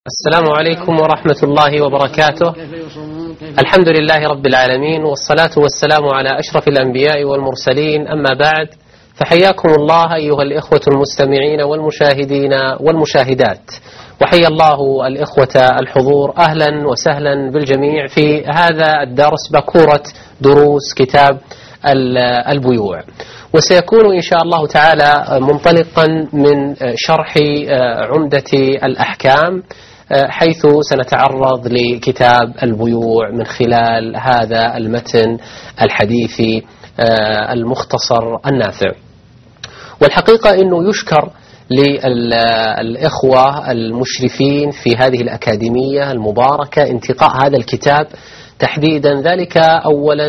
السلام عليكم ورحمة الله وبركاته. الحمد لله رب العالمين، والصلاة والسلام على أشرف الأنبياء والمرسلين، أما بعد، فحياكم الله أيها الإخوة المستمعين والمشاهدين والمشاهدات، وحيا الله الإخوة الحضور. أهلا وسهلا بالجميع في هذا الدرس، باكورة دروس كتاب البيوع، وسيكون إن شاء الله تعالى منطلقا من شرح عمدة الأحكام، حيث سنتعرض لكتاب البيوع من خلال هذا المتن الحديثي المختصر النافع. والحقيقة أنه يشكر للإخوة المشرفين في هذه الأكاديمية المباركة انتقاء هذا الكتاب تحديدا، ذلك أولا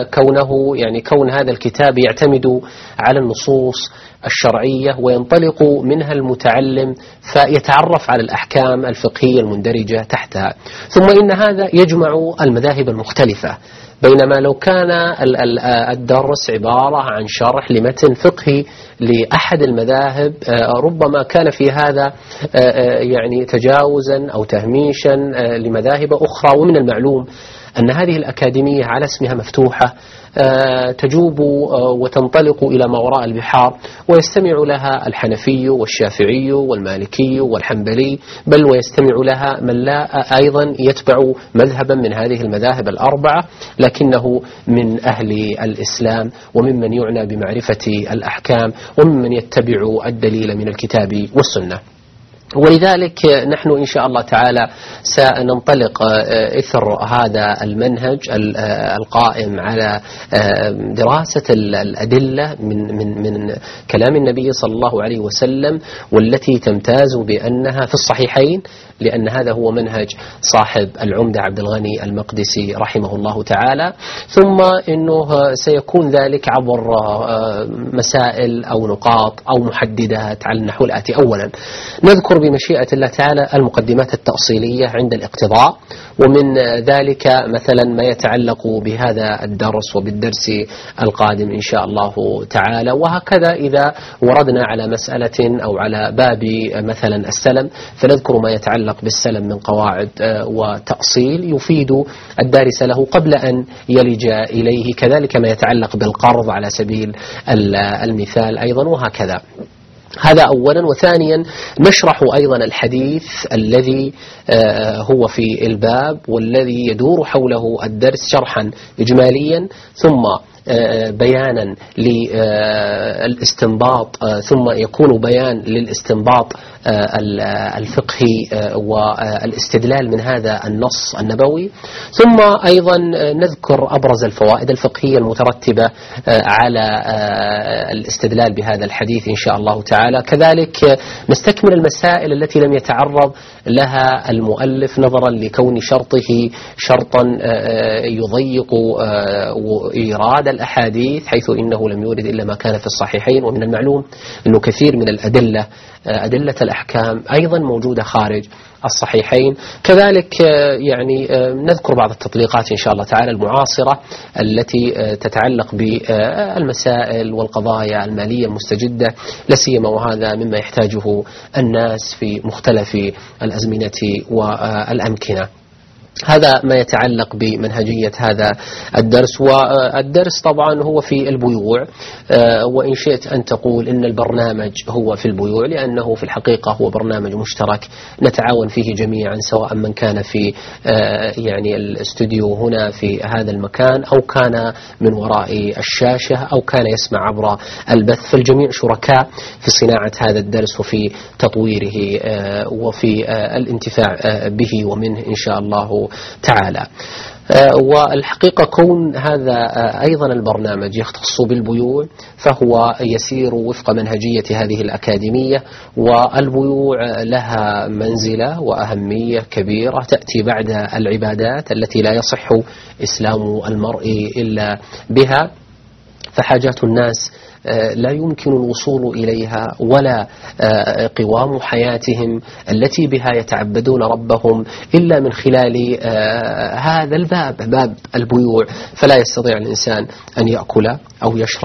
كون هذا الكتاب يعتمد على النصوص الشرعية وينطلق منها المتعلم فيتعرف على الأحكام الفقهية المندرجة تحتها، ثم إن هذا يجمع المذاهب المختلفة، بينما لو كان الدرس عبارة عن شرح لمتن فقهي لأحد المذاهب ربما كان في هذا تجاوزا أو تهميشا لمذاهب أخرى. ومن المعلوم أن هذه الأكاديمية على اسمها مفتوحة تجوب وتنطلق إلى ما وراء البحار، ويستمع لها الحنفي والشافعي والمالكي والحنبلي، بل ويستمع لها من لا أيضا يتبع مذهبا من هذه المذاهب الأربعة، لكنه من أهل الإسلام وممن يعنى بمعرفة الأحكام وممن يتبع الدليل من الكتاب والسنة. ولذلك نحن إن شاء الله تعالى سننطلق إثر هذا المنهج القائم على دراسة الأدلة من كلام النبي صلى الله عليه وسلم، والتي تمتاز بأنها في الصحيحين، لأن هذا هو منهج صاحب العمدة عبد الغني المقدسي رحمه الله تعالى. ثم إنه سيكون ذلك عبر مسائل أو نقاط أو محددات على النحو الآتي. أولا نذكر بمشيئة الله تعالى المقدمات التأصيلية عند الاقتضاء، ومن ذلك مثلا ما يتعلق بهذا الدرس وبالدرس القادم إن شاء الله تعالى. وهكذا إذا وردنا على مسألة أو على باب مثلا السلم، فنذكر ما يتعلق بالسلم من قواعد وتأصيل يفيد الدارس له قبل أن يلج إليه، كذلك ما يتعلق بالقرض على سبيل المثال أيضا، وهكذا. هذا أولا. وثانيا نشرح أيضا الحديث الذي هو في الباب والذي يدور حوله الدرس شرحا إجماليا، ثم بيانا للاستنباط، ثم يكون بيان للاستنباط الفقهي والاستدلال من هذا النص النبوي، ثم أيضا نذكر أبرز الفوائد الفقهية المترتبة على الاستدلال بهذا الحديث إن شاء الله تعالى. كذلك نستكمل المسائل التي لم يتعرض لها المؤلف نظرا لكون شرطه شرطا يضيق إيراد الأحاديث، حيث إنه لم يورد إلا ما كان في الصحيحين. ومن المعلوم أنه كثير من أدلة الأحكام أيضا موجودة خارج الصحيحين. كذلك نذكر بعض التطبيقات إن شاء الله تعالى المعاصرة التي تتعلق بالمسائل والقضايا المالية المستجدة، لاسيما وهذا مما يحتاجه الناس في مختلف الأزمنة والأمكنة. هذا ما يتعلق بمنهجية هذا الدرس. والدرس طبعا هو في البيوع، وإن شئت أن تقول إن البرنامج هو في البيوع، لأنه في الحقيقة هو برنامج مشترك نتعاون فيه جميعا، سواء من كان في الاستوديو هنا في هذا المكان، أو كان من وراء الشاشة، أو كان يسمع عبر البث، فالجميع شركاء في صناعة هذا الدرس وفي تطويره وفي الانتفاع به ومنه إن شاء الله تعالى. والحقيقة كون هذا أيضا البرنامج يختص بالبيوع، فهو يسير وفق منهجية هذه الأكاديمية، والبيوع لها منزلة وأهمية كبيرة تأتي بعد العبادات التي لا يصح إسلام المرء إلا بها، فحاجات الناس لا يمكن الوصول إليها ولا قوام حياتهم التي بها يتعبدون ربهم إلا من خلال هذا الباب، باب البيوع. فلا يستطيع الإنسان أن يأكل أو يشرب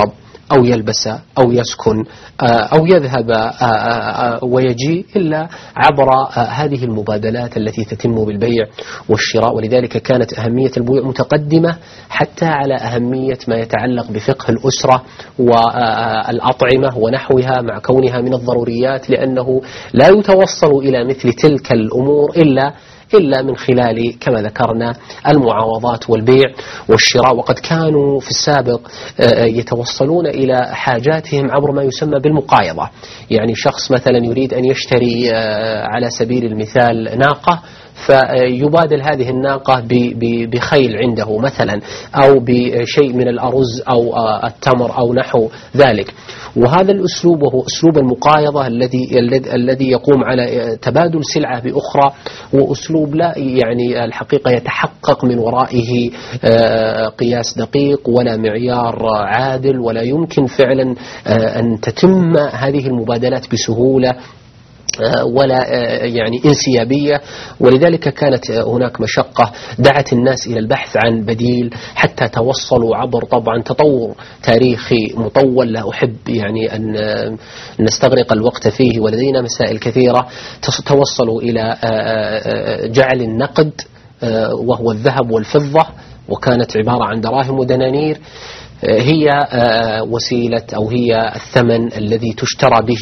أو يلبس أو يسكن أو يذهب ويجي إلا عبر هذه المبادلات التي تتم بالبيع والشراء. ولذلك كانت أهمية البيوع متقدمة حتى على أهمية ما يتعلق بفقه الأسرة والأطعمة ونحوها، مع كونها من الضروريات، لأنه لا يتوصل إلى مثل تلك الأمور إلا من خلال كما ذكرنا المعاوضات والبيع والشراء. وقد كانوا في السابق يتوصلون إلى حاجاتهم عبر ما يسمى بالمقايضة. يعني شخص مثلا يريد أن يشتري على سبيل المثال ناقة، فيبادل هذه الناقة بخيل عنده مثلا، أو بشيء من الأرز أو التمر أو نحو ذلك. وهذا الأسلوب وهو أسلوب المقايضة الذي يقوم على تبادل سلعة بأخرى، وأسلوب لا يعني الحقيقة يتحقق من ورائه قياس دقيق ولا معيار عادل، ولا يمكن فعلا أن تتم هذه المبادلات بسهولة ولا يعني انسيابية. ولذلك كانت هناك مشقة دعت الناس إلى البحث عن بديل، حتى توصلوا عبر طبعا تطور تاريخي مطول لا أحب يعني أن نستغرق الوقت فيه، ولدينا مسائل كثيرة. توصلوا إلى جعل النقد وهو الذهب والفضة، وكانت عبارة عن دراهم ودنانير، هي وسيلة أو هي الثمن الذي تشترى به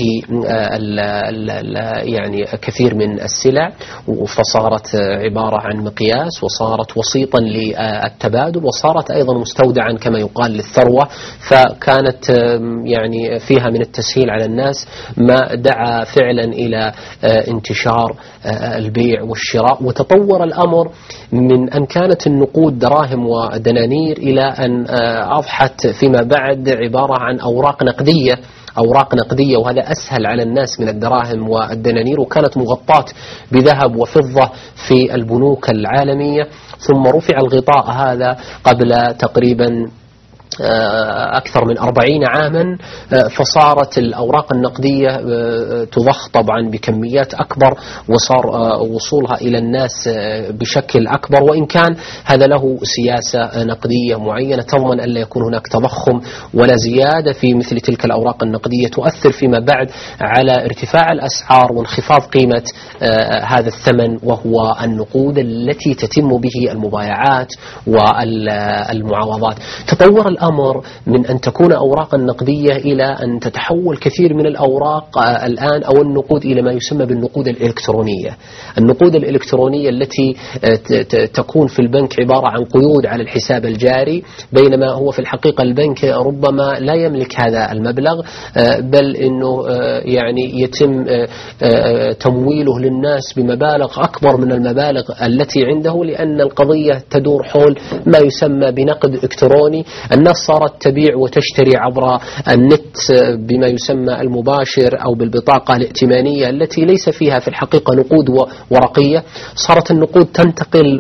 يعني كثير من السلع، فصارت عبارة عن مقياس، وصارت وسيطا للتبادل، وصارت أيضا مستودعا كما يقال للثروة. فكانت يعني فيها من التسهيل على الناس ما دعا فعلا إلى انتشار البيع والشراء. وتطور الأمر من أن كانت النقود دراهم ودنانير إلى أن أضحت فيما بعد عبارة عن أوراق نقدية، وهذا أسهل على الناس من الدراهم والدنانير، وكانت مغطاة بذهب وفضة في البنوك العالمية. ثم رفع الغطاء هذا قبل تقريبا أكثر من 40 عاما، فصارت الأوراق النقدية تضخ طبعا بكميات أكبر، وصار وصولها إلى الناس بشكل أكبر، وإن كان هذا له سياسة نقدية معينة تضمن أن لا يكون هناك تضخم ولا زيادة في مثل تلك الأوراق النقدية تؤثر فيما بعد على ارتفاع الأسعار وانخفاض قيمة هذا الثمن، وهو النقود التي تتم به المبايعات والمعاوضات. تطور الأمر من أن تكون أوراقا نقدية إلى أن تتحول كثير من الأوراق الآن أو النقود إلى ما يسمى بالنقود الإلكترونية. النقود الإلكترونية التي تكون في البنك عبارة عن قيود على الحساب الجاري، بينما هو في الحقيقة البنك ربما لا يملك هذا المبلغ، بل أنه يعني يتم تمويله للناس بمبالغ أكبر من المبالغ التي عنده، لأن القضية تدور حول ما يسمى بنقد إلكتروني. الناس صارت تبيع وتشتري عبر النت بما يسمى المباشر أو بالبطاقة الائتمانية التي ليس فيها في الحقيقة نقود ورقية. صارت النقود تنتقل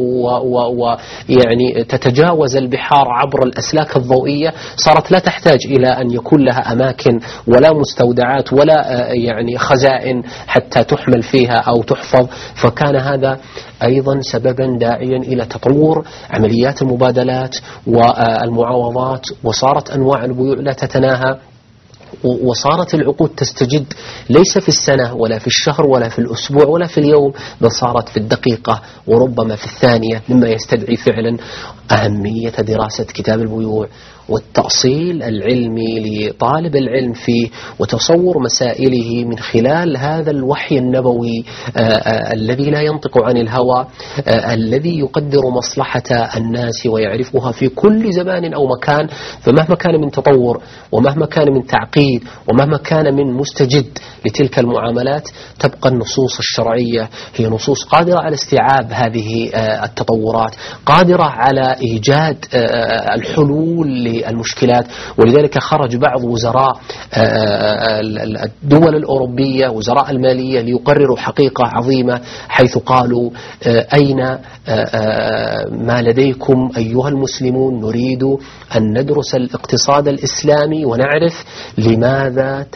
ويعني تتجاوز البحار عبر الأسلاك الضوئية، صارت لا تحتاج إلى أن يكون لها أماكن ولا مستودعات ولا يعني خزائن حتى تحمل فيها أو تحفظ. فكان هذا أيضا سببا داعيا إلى تطور عمليات المبادلات والمعاوضات، وصارت أنواع البيوع لا تتناهى، وصارت العقود تستجد ليس في السنة ولا في الشهر ولا في الأسبوع ولا في اليوم، بل صارت في الدقيقة وربما في الثانية، مما يستدعي فعلا أهمية دراسة كتاب البيوع والتأصيل العلمي لطالب العلم فيه، وتصور مسائله من خلال هذا الوحي النبوي الذي لا ينطق عن الهوى، الذي يقدر مصلحة الناس ويعرفها في كل زمان أو مكان. فمهما كان من تطور ومهما كان من تعقيد ومهما كان من مستجد لتلك المعاملات، تبقى النصوص الشرعية هي نصوص قادرة على استيعاب هذه التطورات، قادرة على إيجاد الحلول للمشكلات. ولذلك خرج بعض وزراء الدول الأوروبية، وزراء المالية، ليقرروا حقيقة عظيمة، حيث قالوا أين ما لديكم أيها المسلمون؟ نريد أن ندرس الاقتصاد الإسلامي ونعرف لماذا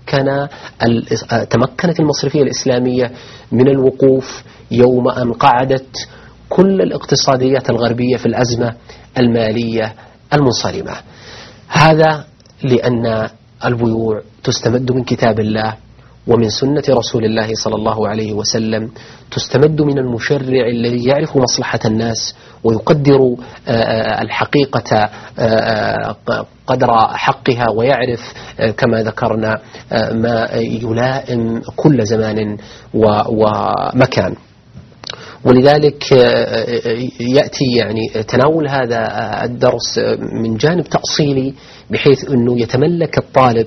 تمكنت المصرفية الإسلامية من الوقوف يوم أن قعدت كل الاقتصاديات الغربية في الأزمة المالية المنصرمة. هذا لأن البيوع تستمد من كتاب الله ومن سنة رسول الله صلى الله عليه وسلم، تستمد من المشرع الذي يعرف مصلحة الناس ويقدر الحقيقة قدر حقها، ويعرف كما ذكرنا ما يلائم كل زمان ومكان. ولذلك يأتي يعني تناول هذا الدرس من جانب تأصيلي، بحيث أنه يتملك الطالب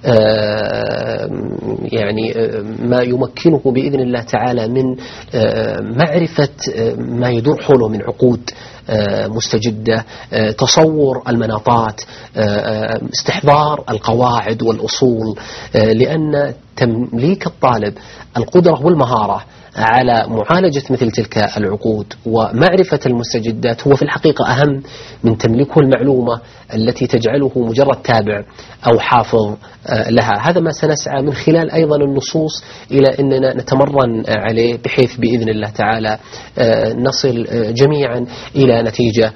يعني ما يمكنه بإذن الله تعالى من معرفة ما يدور حوله من عقود مستجدة، تصور المناطات، استحضار القواعد والأصول، لأن تمليك الطالب القدرة والمهارة على معالجة مثل تلك العقود ومعرفة المستجدات هو في الحقيقة أهم من تملكه المعلومة التي تجعله مجرد تابع أو حافظ لها. هذا ما سنسعى من خلال أيضا النصوص إلى أننا نتمرن عليه، بحيث بإذن الله تعالى نصل جميعا إلى نتيجة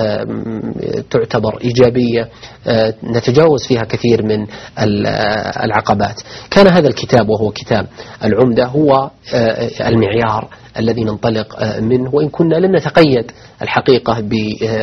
تعتبر إيجابية نتجاوز فيها كثير من العقبات. كان هذا الكتاب وهو كتاب العمدة هو المعيار الذي ننطلق منه، وإن كنا لم نتقيد الحقيقة ب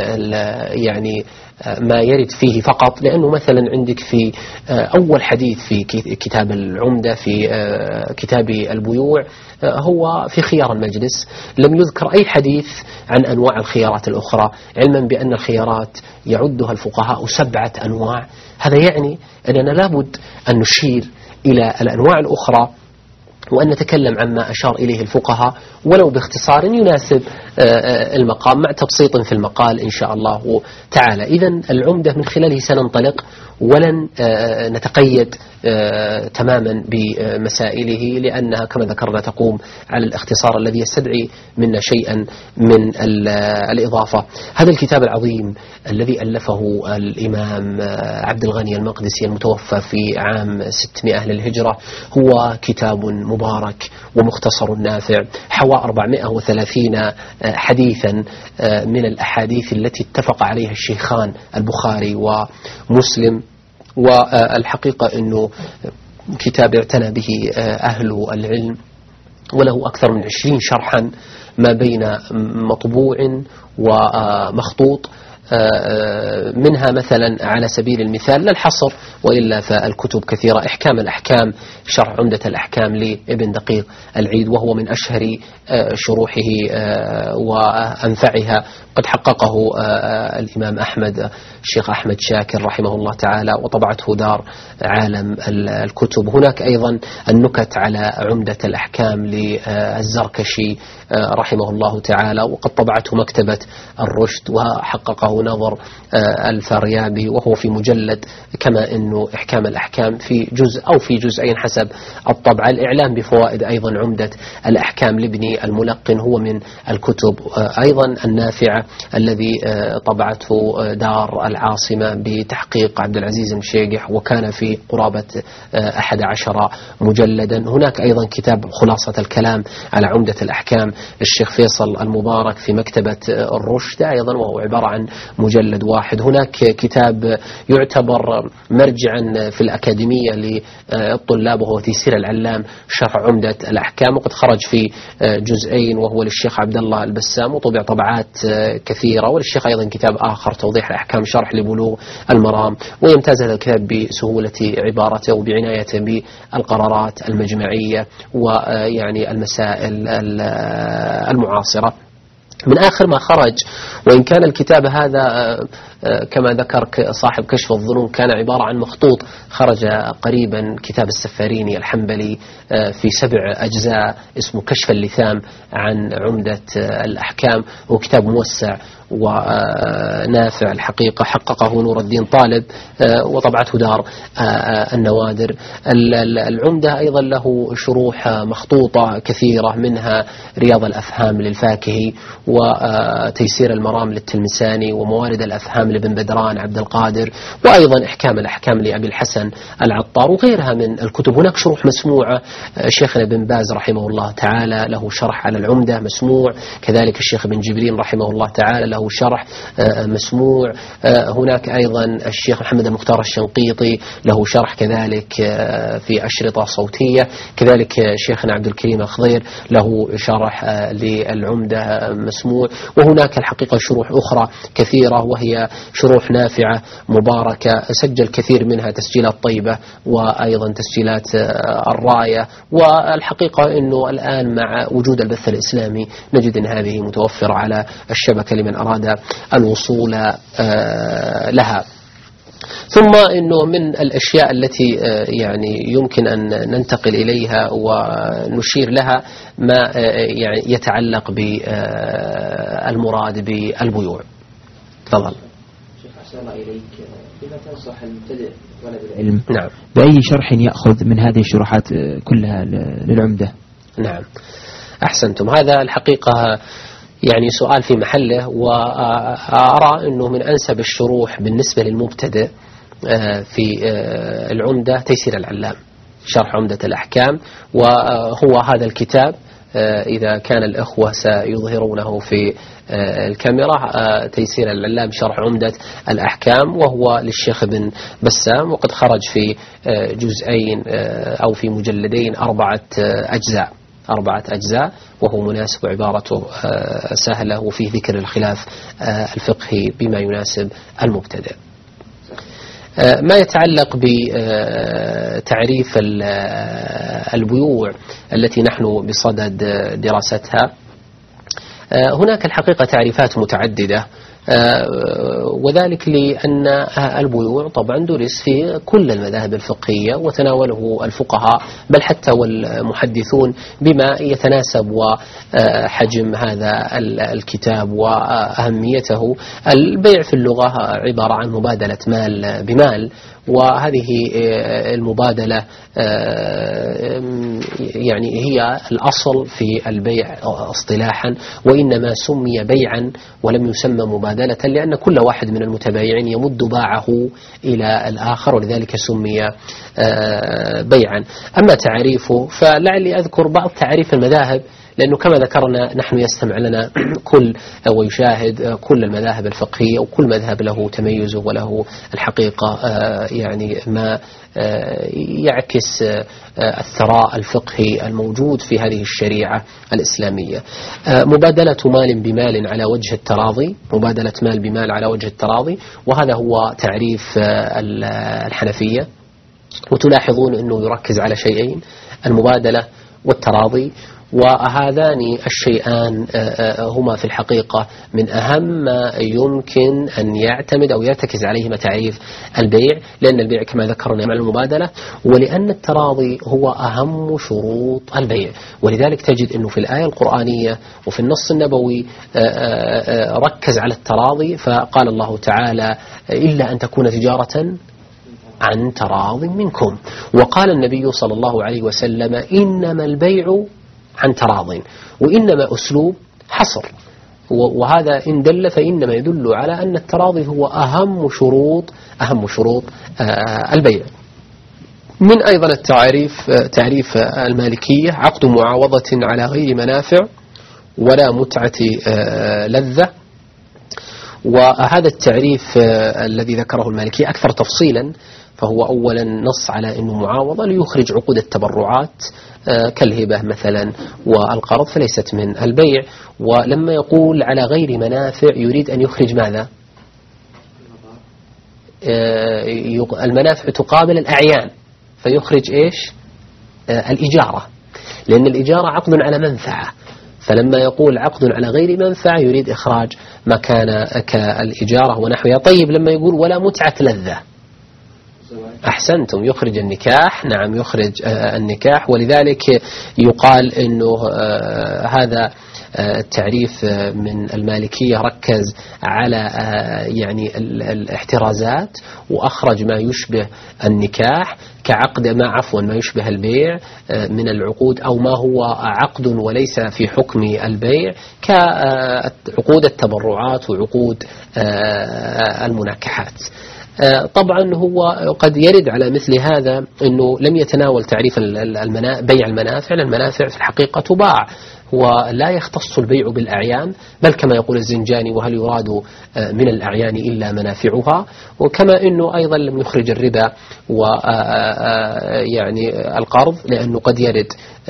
يعني ما يرد فيه فقط، لأنه مثلا عندك في أول حديث في كتاب العمدة في كتاب البيوع هو في خيار المجلس، لم يذكر أي حديث عن أنواع الخيارات الأخرى، علما بأن الخيارات يعدها الفقهاء 7 أنواع. هذا يعني أننا لابد أن نشير إلى الأنواع الأخرى وأن نتكلم عما أشار إليه الفقهاء ولو باختصار يناسب المقام، مع تبسيط في المقال إن شاء الله تعالى. إذن العمدة من خلاله سننطلق ولن نتقيد تماما بمسائله، لأنها كما ذكرنا تقوم على الاختصار الذي يستدعي منا شيئا من الإضافة. هذا الكتاب العظيم الذي ألفه الإمام عبد الغني المقدسي المتوفى في عام 600 للهجرة هو كتاب مبارك ومختصر نافع، حوى 430 حديثا من الأحاديث التي اتفق عليها الشيخان البخاري ومسلم. والحقيقة أنه كتاب اعتنى به أهل العلم، وله أكثر من 20 شرحا ما بين مطبوع ومخطوط، منها مثلا على سبيل المثال لا الحصر وإلا فالكتب كثيرة، إحكام الأحكام شرح عمدة الأحكام لابن دقيق العيد، وهو من أشهر شروحه وأنفعها، قد حققه الإمام أحمد الشيخ أحمد شاكر رحمه الله تعالى، وطبعته دار عالم الكتب. هناك أيضا النكت على عمدة الأحكام للزركشي رحمه الله تعالى، وقد طبعته مكتبة الرشد، وحققه نظر الفاريابي، وهو في مجلد، كما أنه إحكام الأحكام في جزء أو في جزئين حسب الطبع. الإعلام بفوائد أيضا عمدة الأحكام لابن الملقن هو من الكتب أيضا النافعة الذي طبعته دار العاصمة بتحقيق عبد العزيز المشيقح، وكان في قرابة 11 مجلدا. هناك أيضا كتاب خلاصة الكلام على عمدة الأحكام الشيخ فيصل المبارك في مكتبة الرشد أيضا، وهو عبارة عن مجلد واحد. هناك كتاب يعتبر مرجعا في الأكاديمية للطلاب وهو تيسير العلام شرح عمدة الأحكام، وقد خرج في جزئين، وهو للشيخ عبد الله البسام، وطبع طبعات كثيرة. وللشيخ أيضا كتاب آخر توضيح الأحكام شرح لبلوغ المرام. ويمتاز هذا الكتاب بسهولة عبارته وبعنايته بالقرارات المجمعية ويعني المسائل المعاصرة. من آخر ما خرج، وإن كان الكتاب هذا كما ذكر صاحب كشف الظنون كان عبارة عن مخطوط، خرج قريبا كتاب السفاريني الحنبلي في 7 أجزاء اسمه كشف اللثام عن عمدة الأحكام، هو كتاب موسع ونافع الحقيقة، حققه نور الدين طالب وطبعته دار النوادر. العمدة أيضا له شروح مخطوطة كثيرة، منها رياض الأفهام للفاكهي وتيسير المرام المرام للتلمساني، وموارد الأفهام لابن بدران عبد القادر، وأيضا إحكام الأحكام لأبي الحسن العطار، وغيرها من الكتب. هناك شروح مسموعة، شيخنا بن باز رحمه الله تعالى له شرح على العمدة مسموع، كذلك الشيخ بن جبرين رحمه الله تعالى له شرح مسموع. هناك أيضا الشيخ محمد المختار الشنقيطي له شرح كذلك في أشرطة صوتية، كذلك شيخنا عبد الكريم الخضير له شرح للعمدة مسموع. وهناك الحقيقة شروح أخرى كثيرة وهي شروح نافعة مباركة، سجل كثير منها تسجيلات طيبة وأيضا تسجيلات الراية. والحقيقة أنه الآن مع وجود البث الإسلامي نجد أن هذه متوفرة على الشبكة لمن أراد الوصول لها. ثم أنه من الأشياء التي يعني يمكن أن ننتقل إليها ونشير لها ما يعني يتعلق بالمراد بالبيوع. تفضل. شيخ أحسن الله إليك، بما تنصح المبتدئ طلب العلم نعم بأي شرح يأخذ من هذه الشروحات كلها للعمدة؟ نعم أحسنتم. هذا الحقيقة يعني سؤال في محله، وأرى أنه من أنسب الشروح بالنسبة للمبتدئ في العمدة تيسير العلام، شرح عمدة الأحكام. وهو هذا الكتاب إذا كان الأخوة سيظهرونه في الكاميرا، تيسير العلام شرح عمدة الأحكام، وهو للشيخ بن بسام، وقد خرج في جزئين أو في مجلدين 4 أجزاء، وهو مناسب وعبارته سهلة، وفيه ذكر الخلاف الفقهي بما يناسب المبتدئ. ما يتعلق بتعريف البيوع التي نحن بصدد دراستها، هناك الحقيقة تعريفات متعددة، وذلك لأن البيوع طبعا درس في كل المذاهب الفقهية وتناوله الفقهاء بل حتى والمحدثون بما يتناسب وحجم هذا الكتاب وأهميته. البيع في اللغة عبارة عن مبادلة مال بمال، وهذه المبادلة يعني هي الأصل في البيع اصطلاحا، وإنما سمي بيعا ولم يسمى مبادلة لأن كل واحد من المتبايعين يمد باعه إلى الآخر، ولذلك سمي بيعا. أما تعريفه فلعلي أذكر بعض تعريف المذاهب، لأنه كما ذكرنا نحن يستمع لنا كل ويشاهد كل المذاهب الفقهية، وكل مذهب له تميزه وله الحقيقة يعني ما يعكس الثراء الفقهي الموجود في هذه الشريعة الإسلامية. مبادلة مال بمال على وجه التراضي، مبادلة مال بمال على وجه التراضي، وهذا هو تعريف الحنفية. وتلاحظون أنه يركز على شيئين، المبادلة والتراضي، وهذان الشيئان هما في الحقيقة من أهم ما يمكن أن يعتمد أو يرتكز عليهما تعريف البيع، لأن البيع كما ذكرنا مع المبادلة، ولأن التراضي هو أهم شروط البيع. ولذلك تجد أنه في الآية القرآنية وفي النص النبوي ركز على التراضي، فقال الله تعالى إلا أن تكون تجارة عن تراض منكم، وقال النبي صلى الله عليه وسلم إنما البيع عن تراض، وإنما أسلوب حصر، وهذا إن دل فإنما يدل على أن التراضي هو أهم شروط البيع. من أيضا التعريف تعريف المالكية، عقد معاوضة على غير منافع ولا متعة لذة. وهذا التعريف الذي ذكره المالكية أكثر تفصيلا، فهو أولا نص على أنه معاوضة ليخرج عقود التبرعات كالهبة مثلا والقرض، فليست من البيع. ولما يقول على غير منافع يريد أن يخرج ماذا؟ المنافع تقابل الأعيان، فيخرج إيش؟ الإجارة، لأن الإجارة عقد على منفعة، فلما يقول عقد على غير منفعة يريد إخراج ما كان كالإجارة ونحوها. طيب لما يقول ولا متعة لذة، أحسنتم، يخرج النكاح، نعم يخرج النكاح. ولذلك يقال أنه هذا التعريف من المالكية ركز على يعني الاحترازات وأخرج ما يشبه النكاح كعقد ما يشبه البيع من العقود أو ما هو عقد وليس في حكم البيع كعقود التبرعات وعقود المناكحات. طبعا هو قد يرد على مثل هذا أنه لم يتناول تعريف بيع المنافع، لأن المنافع في الحقيقة تباع ولا يختص البيع بالأعيان، بل كما يقول الزنجاني وهل يراد من الأعيان إلا منافعها، وكما أنه أيضا لم يخرج الربا ويعني القرض لأنه قد يرد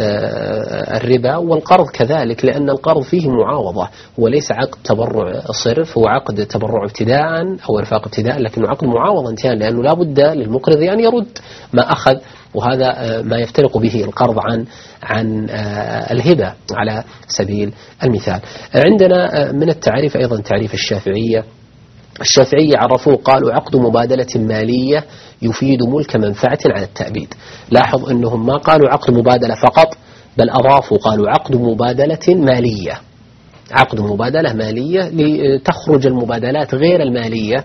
الربا والقرض كذلك، لأن القرض فيه معاوضة وليس عقد تبرع صرف، هو عقد تبرع ابتداء أو إرفاق ابتداء، لكنه عقد معاوضة انتهاء، لأنه لا بد للمقرض أن يرد ما أخذ، وهذا ما يفترق به القرض عن الهبة على سبيل المثال. عندنا من التعريف أيضا تعريف الشافعية عرفوه قالوا عقد مبادلة مالية يفيد ملك منفعة على التأبيد. لاحظ أنهم ما قالوا عقد مبادلة فقط، بل أضافوا قالوا عقد مبادلة مالية، عقد مبادلة مالية لتخرج المبادلات غير المالية.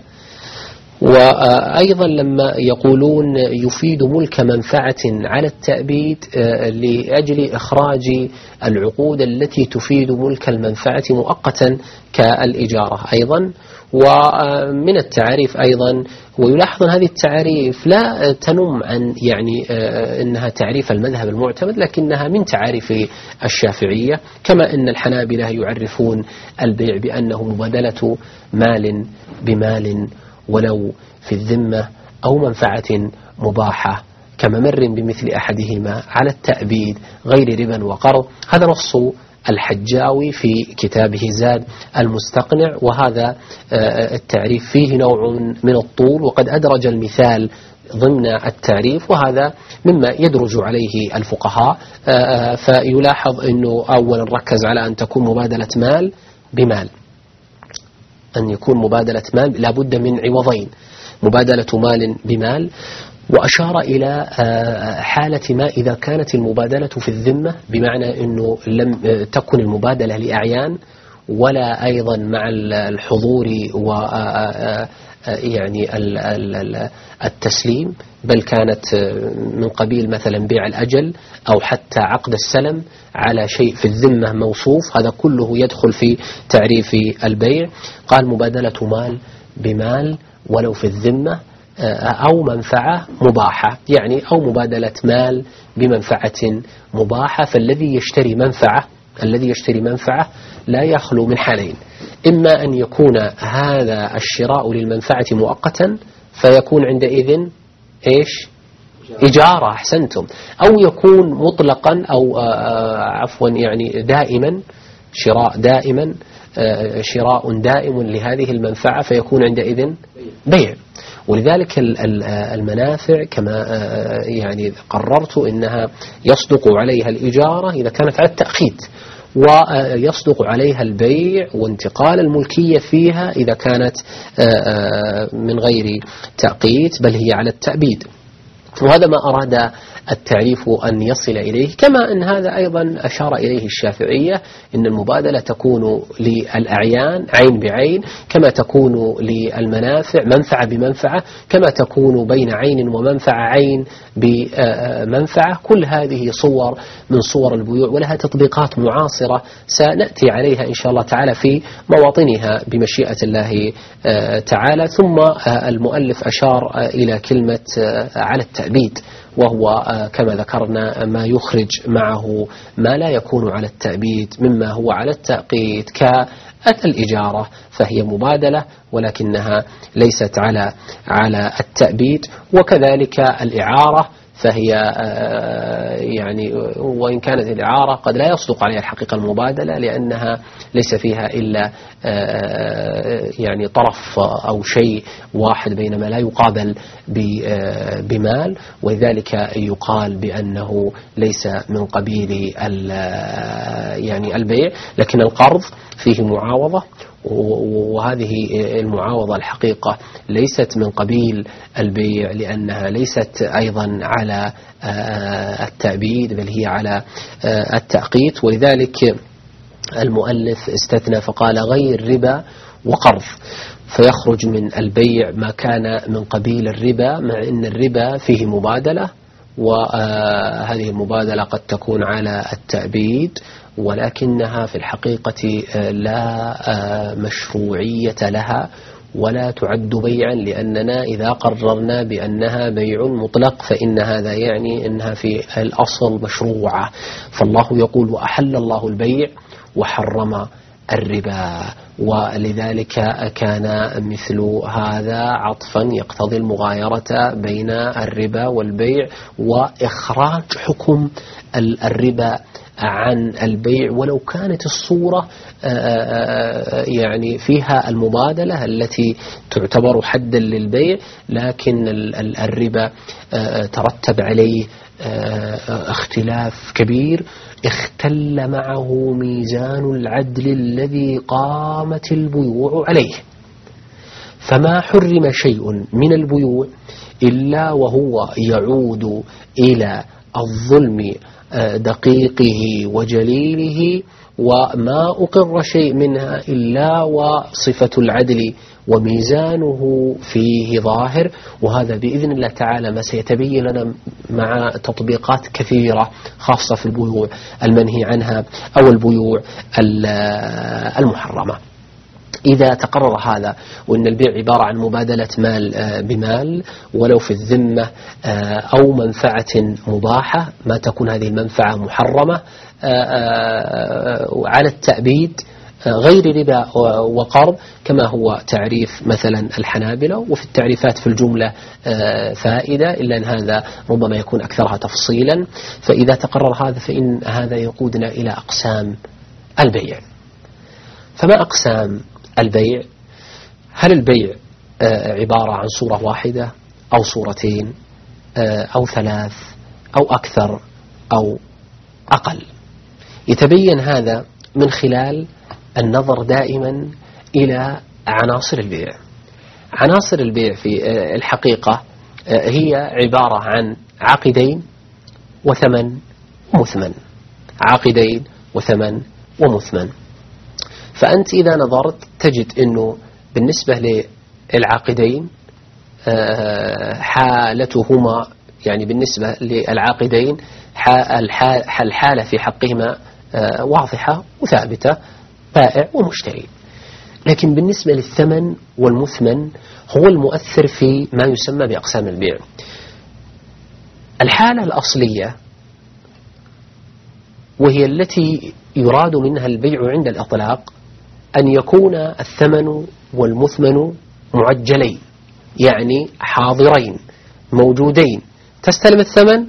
وأيضا لما يقولون يفيد ملك منفعة على التأبيد لأجل إخراج العقود التي تفيد ملك المنفعة مؤقتا كالإجارة أيضا. ومن التعريف أيضا، ويلاحظ أن هذه التعريف لا تنم عن يعني أنها تعريف المذهب المعتمد، لكنها من تعاريف الشافعية، كما أن الحنابلة يعرفون البيع بأنه مبادلة مال بمال ولو في الذمة أو منفعة مباحة كممر بمثل أحدهما على التأبيد غير ربا وقرض. هذا نص الحجاوي في كتابه زاد المستقنع، وهذا التعريف فيه نوع من الطول، وقد أدرج المثال ضمن التعريف، وهذا مما يدرج عليه الفقهاء. فيلاحظ أنه أولا ركز على أن تكون مبادلة مال بمال، أن يكون مبادلة مال لابد من عوضين، مبادلة مال بمال، وأشار إلى حالة ما إذا كانت المبادلة في الذمة، بمعنى أنه لم تكن المبادلة لأعيان ولا أيضا مع الحضور و يعني التسليم، بل كانت من قبيل مثلا بيع الأجل أو حتى عقد السلم على شيء في الذمة موصوف، هذا كله يدخل في تعريف البيع. قال مبادلة مال بمال ولو في الذمة أو منفعة مباحة، يعني أو مبادلة مال بمنفعة مباحة. فالذي يشتري منفعة لا يخلو من حالين، إما أن يكون هذا الشراء للمنفعة مؤقتا فيكون عندئذ إيش؟ إجارة، أحسنتم، أو يكون مطلقا أو عفوا يعني دائما، شراء دائما، شراء دائم لهذه المنفعة فيكون عندئذ بيع. ولذلك المنافع كما يعني قررت إنها يصدق عليها الإجارة إذا كانت على التأخيد، ويصدق عليها البيع وانتقال الملكية فيها إذا كانت من غير تأقيت بل هي على التأبيد. وهذا ما أراد التعريف أن يصل إليه، كما أن هذا أيضا أشار إليه الشافعية، إن المبادلة تكون للأعيان عين بعين، كما تكون للمنافع منفعة بمنفعة، كما تكون بين عين ومنفعة عين بمنفعة. كل هذه صور من صور البيوع ولها تطبيقات معاصرة سنأتي عليها إن شاء الله تعالى في مواطنها بمشيئة الله تعالى. ثم المؤلف أشار إلى كلمة على التأبيد، وهو كما ذكرنا ما يخرج معه ما لا يكون على التأبيد مما هو على التأقيت كالإجارة، فهي مبادلة ولكنها ليست على التأبيد. وكذلك الإعارة، فهي يعني وإن كانت الإعارة قد لا يصدق عليها الحقيقة المبادلة، لأنها ليس فيها إلا يعني طرف أو شيء واحد بينما لا يقابل بمال، ولذلك يقال بأنه ليس من قبيل يعني البيع. لكن القرض فيه معاوضة، وهذه المعاوضة الحقيقة ليست من قبيل البيع، لأنها ليست أيضا على التأبيد بل هي على التأقيت. ولذلك المؤلف استثنى فقال غير ربا وقرض، فيخرج من البيع ما كان من قبيل الربا، مع أن الربا فيه مبادلة، وهذه المبادلة قد تكون على التأبيد، ولكنها في الحقيقة لا مشروعية لها ولا تعد بيعا، لأننا إذا قررنا بأنها بيع مطلق فإن هذا يعني أنها في الأصل مشروعة. فالله يقول وأحل الله البيع وحرم الربا، ولذلك كان مثل هذا عطفا يقتضي المغايرة بين الربا والبيع وإخراج حكم الربا عن البيع، ولو كانت الصورة يعني فيها المبادلة التي تعتبر حدا للبيع، لكن الربا ترتب عليه اختلاف كبير اختل معه ميزان العدل الذي قامت البيوع عليه. فما حرم شيء من البيوع إلا وهو يعود إلى الظلم دقيقه وجليله، وما أقر شيء منها إلا وصفة العدل وميزانه فيه ظاهر. وهذا بإذن الله تعالى ما سيتبين لنا مع تطبيقات كثيرة خاصة في البيوع المنهي عنها أو البيوع المحرمة. إذا تقرر هذا وأن البيع عبارة عن مبادلة مال بمال ولو في الذمة أو منفعة مباحة، ما تكون هذه المنفعة محرمة على التأبيد غير ربا وقرض كما هو تعريف مثلا الحنابلة، وفي التعريفات في الجملة فائدة، إلا أن هذا ربما يكون أكثرها تفصيلا. فإذا تقرر هذا فإن هذا يقودنا إلى أقسام البيع. فما أقسام البيع؟ هل البيع عبارة عن صورة واحدة أو صورتين أو ثلاث أو أكثر أو أقل؟ يتبين هذا من خلال النظر دائما إلى عناصر البيع. عناصر البيع في الحقيقة هي عبارة عن عقدين وثمن ومثمن، عقدين وثمن ومثمن. فأنت إذا نظرت تجد أنه بالنسبة للعاقدين حالتهما، يعني بالنسبة للعاقدين الحالة في حقهما واضحة وثابتة، بائع ومشتري. لكن بالنسبة للثمن والمثمن هو المؤثر في ما يسمى بأقسام البيع. الحالة الأصلية وهي التي يراد منها البيع عند الإطلاق أن يكون الثمن والمثمن معجلين، يعني حاضرين موجودين، تستلم الثمن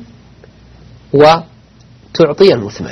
وتعطي المثمن.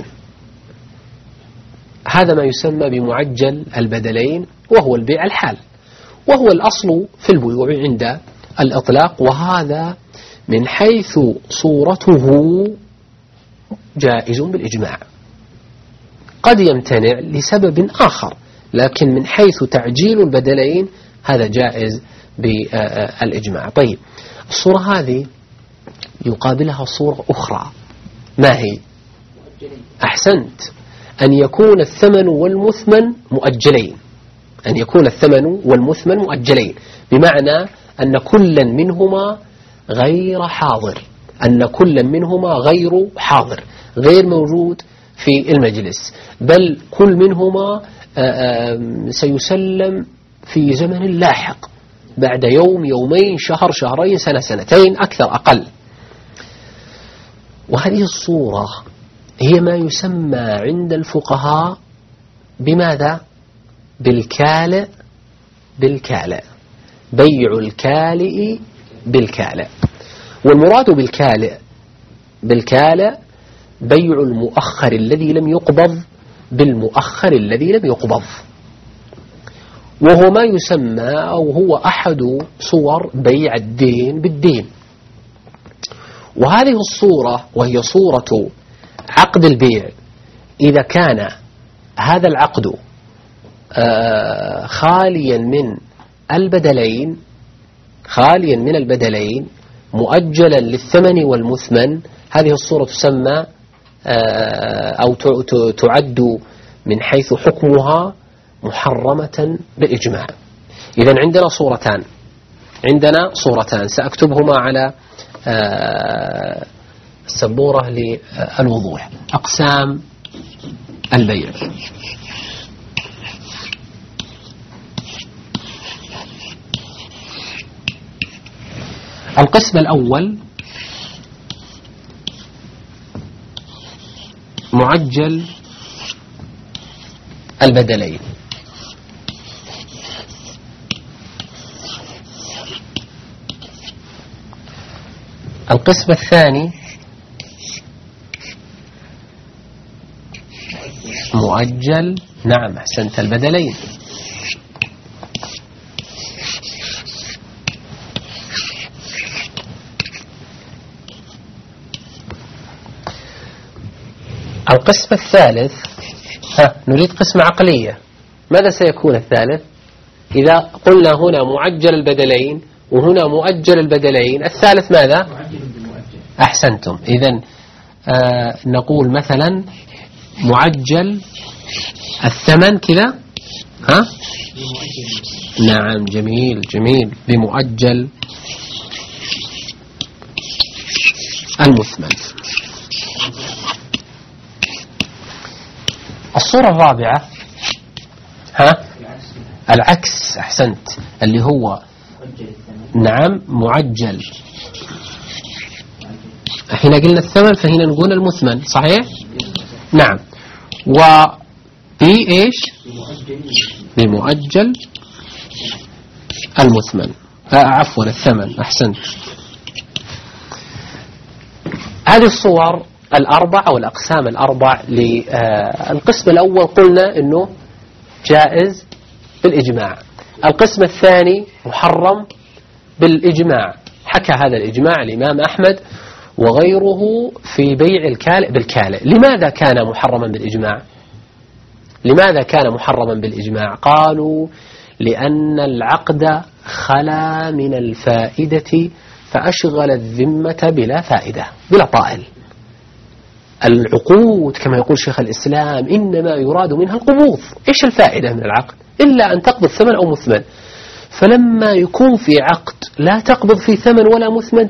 هذا ما يسمى بمعجل البدلين، وهو البيع الحال، وهو الأصل في البيوع عند الإطلاق. وهذا من حيث صورته جائز بالإجماع، قد يمتنع لسبب آخر، لكن من حيث تعجيل البدلين هذا جائز بالإجماع. طيب، الصورة هذه يقابلها صورة أخرى، ما هي؟ أحسنت، أن يكون الثمن والمثمن مؤجلين، أن يكون الثمن والمثمن مؤجلين، بمعنى أن كل منهما غير حاضر، أن كل منهما غير حاضر، غير موجود في المجلس، بل كل منهما سيسلم في زمن لاحق بعد يوم، يومين، شهر، شهرين، سنة، سنتين، أكثر أقل. وهذه الصورة هي ما يسمى عند الفقهاء بماذا؟ بالكالئ بالكالئ، بيع الكالئ بالكالئ. والمراد بالكالئ بيع المؤخر الذي لم يقبض بالمؤخر الذي لم يقبض، وهو ما يسمى أو هو أحد صور بيع الدين بالدين. وهذه الصورة وهي صورة عقد البيع، إذا كان هذا العقد خاليا من البدلين، مؤجلا للثمن والمثمن، هذه الصورة تسمى أو تعد من حيث حكمها محرمة بالإجماع. إذن عندنا صورتان سأكتبهما على السبورة للوضوح. أقسام البيع. القسم الأول معجل البدلين. القسم الثاني مؤجل، نعم أحسنت، البدلين. القسم الثالث نريد قسمة عقلية. ماذا سيكون الثالث؟ إذا قلنا هنا معجل البدلين وهنا مؤجل البدلين، الثالث ماذا؟ أحسنتم. إذن نقول مثلا معجل الثمن كذا، نعم جميل جميل، بمؤجل المثمن. الصورة الرابعة العكس، أحسنت، اللي هو نعم معجل. حين قلنا الثمن فهنا نقول المثمن، صحيح؟ نعم. وبإيش؟ بمؤجل المثمن، عفوا الثمن، أحسنت. هذه الصور الأربع أو الأقسام الأربع للقسم الأول قلنا أنه جائز بالإجماع. القسم الثاني محرم بالإجماع، حكى هذا الإجماع الإمام أحمد وغيره في بيع الكالئ بالكالئ. لماذا كان محرما بالإجماع؟ لماذا كان محرما بالإجماع؟ قالوا لأن العقد خلا من الفائدة فأشغل الذمة بلا فائدة، بلا طائل. العقود كما يقول شيخ الإسلام إنما يراد منها القبوض. إيش الفائدة من العقد إلا أن تقبض ثمن أو مثمن؟ فلما يكون في عقد لا تقبض في ثمن ولا مثمن